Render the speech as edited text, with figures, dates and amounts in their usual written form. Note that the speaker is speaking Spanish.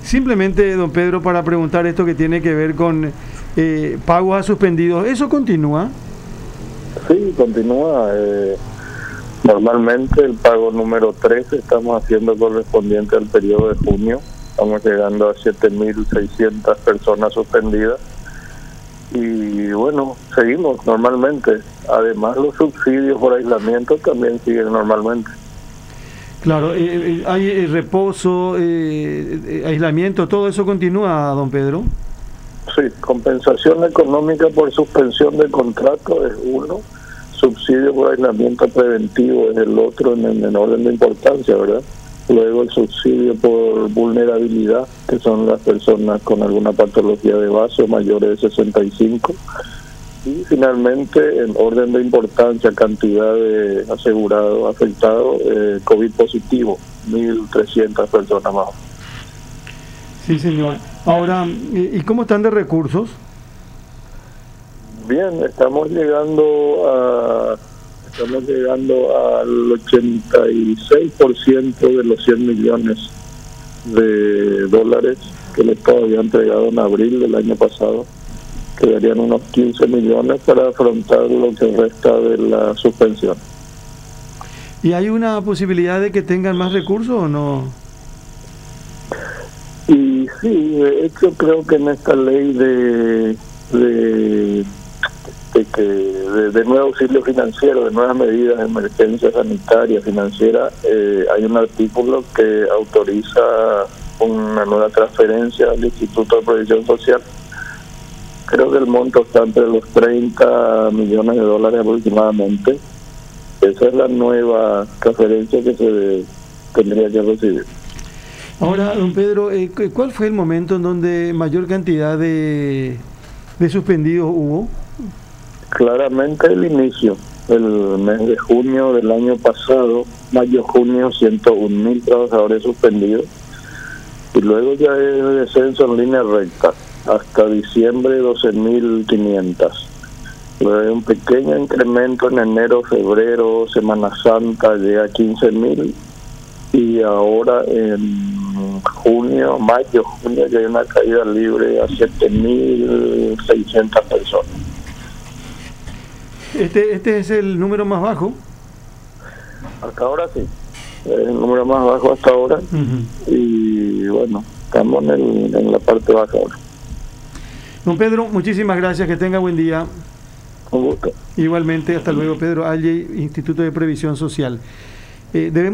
simplemente, don Pedro, para preguntar esto que tiene que ver con pagos a suspendidos, ¿eso continúa? Sí, continúa. Normalmente el pago número 3 estamos haciendo correspondiente al periodo de junio. Estamos llegando a 7.600 personas suspendidas. Y bueno, seguimos normalmente. Además, los subsidios por aislamiento también siguen normalmente. Claro, hay reposo, aislamiento, todo eso continúa, don Pedro. Sí, compensación económica por suspensión de contrato es uno, subsidio por aislamiento preventivo es el otro en orden de importancia, ¿verdad? Luego el subsidio por vulnerabilidad, que son las personas con alguna patología de base o mayores de 65. Y finalmente, en orden de importancia, cantidad de asegurados, afectados, COVID positivo, 1.300 personas más. Sí, señor. Ahora, ¿y cómo están de recursos? Bien, estamos llegando al 86% de los 100 millones de dólares que el Estado había entregado en abril del año pasado. Quedarían unos 15 millones para afrontar lo que resta de la suspensión. ¿Y hay una posibilidad de que tengan más recursos o no? Y sí, de hecho creo que en esta ley de nuevo auxilio financiero, de nuevas medidas de emergencia sanitaria, financiera, hay un artículo que autoriza una nueva transferencia al Instituto de Previsión Social. Creo que el monto está entre los 30 millones de dólares aproximadamente. Esa es la nueva transferencia que se tendría que recibir. Ahora, don Pedro, ¿cuál fue el momento en donde mayor cantidad de suspendidos hubo? Claramente el inicio, el mes de junio del año pasado, mayo-junio, 101.000 trabajadores suspendidos. Y luego ya es descenso en línea recta. Hasta diciembre 12.500. Luego hay un pequeño incremento en enero, febrero, Semana Santa, llega a 15.000 y ahora en mayo, junio ya hay una caída libre a 7.600 personas. Este es el número más bajo. Hasta ahora sí, es el número más bajo hasta ahora. Y bueno, estamos en la parte baja ahora. Don Pedro, muchísimas gracias, que tenga buen día. Un gusto. Igualmente, hasta luego. Pedro Alley, Instituto de Previsión Social. Debemos